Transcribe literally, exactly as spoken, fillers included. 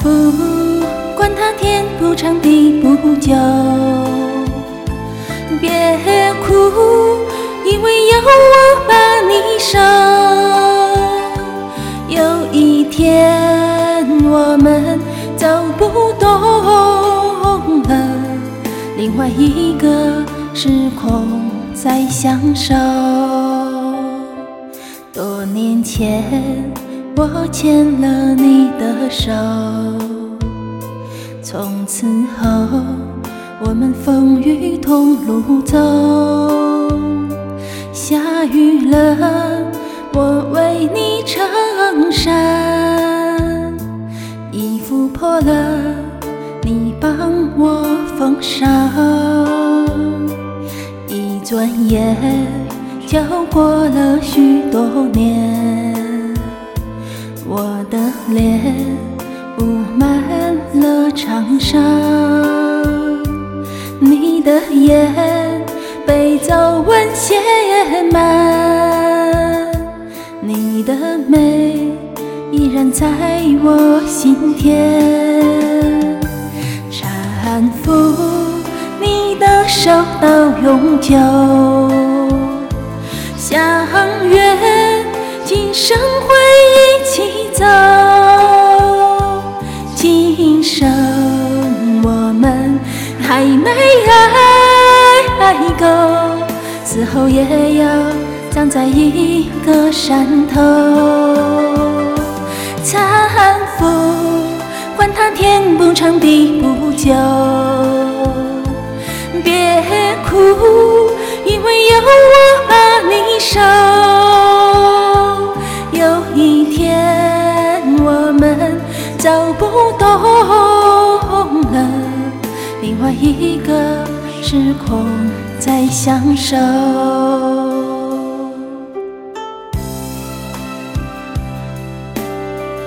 不管它天不长地不久，别哭，因为有我把你守。有一天我们走不动了，另外一个时空在相守。多年前我牵了你的手，从此后我们风雨同路走。下雨了，我为你撑伞，衣服破了，你帮我缝上。一转眼就过了许多年，我的脸布满了创伤，你的眼被皱纹写满，你的美依然在我心田。搀扶你的手到永久，相约今生会一起走。今生我们还没爱够，死后也要葬在一个山头。搀扶，管它天不长地不久，别哭，因为有我把你守。有一天我们走不动了，另外一个时空在相守。